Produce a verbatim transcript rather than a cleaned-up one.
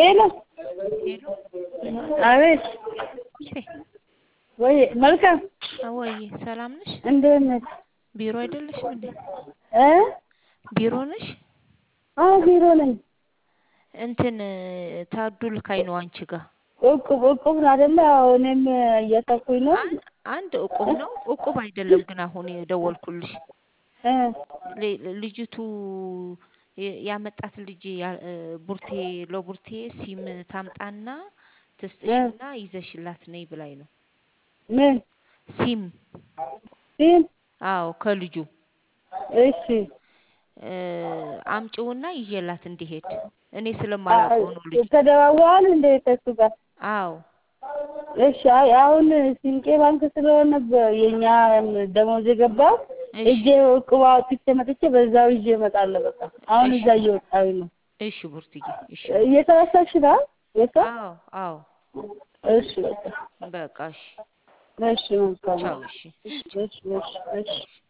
ሄሎ ሄሎ አቤት ወይ መልካም ወይ ሰላም ነሽ እንዴት ነሽ ቢሮ አይደለሽም እንዴ እ ቢሮ ነሽ አዎ ቢሮ ነኝ እንትን ታዱል ካይ ነው አንቺ ጋር እቁብ እቁብ አይደለ እኔም እየተኩኝ ነው አንድ እቁብ ነው እቁብ አይደለም ግን አሁን የደወልኩልሽ እ ልጅቱ ያመጣት ልጅ ቡርቴ ለቡርቴ ሲም ታምጣና ትስጥሽና ይዘሽላት ነይ ብላይ ነው ምን ሲም ሲም አዎ ከልጁ እሺ አምጪውና ይዤላት እንዲሄድ እኔ ስለማላውቀው ነው ልጅ ተደዋዋል እንደ ተሱ ጋር አዎ እሺ አሁን ሲንቄ ባንክ ስለሆነ የኛ ደሞዝ የገባው እጄ እቁብ አውጥቼ መጥቼ በዛው ይዤ እመጣለሁ በቃ አሁን እዛ እየወጣሁኝ ነው እሺ ቡርትዬ እሺ እየተረሳሽ ነው አዎ አዎ እሺ በቃ በቃ እሺ እሺ መልካም ቻው እሺ እሺ እሺ እሺ